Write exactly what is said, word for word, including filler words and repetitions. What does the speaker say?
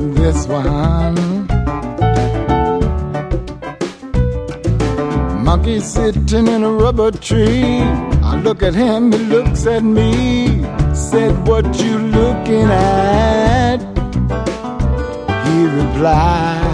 learn this one. Monkey sitting in a rubber tree. I look at him, he looks at me. Said, what you looking at? He replied,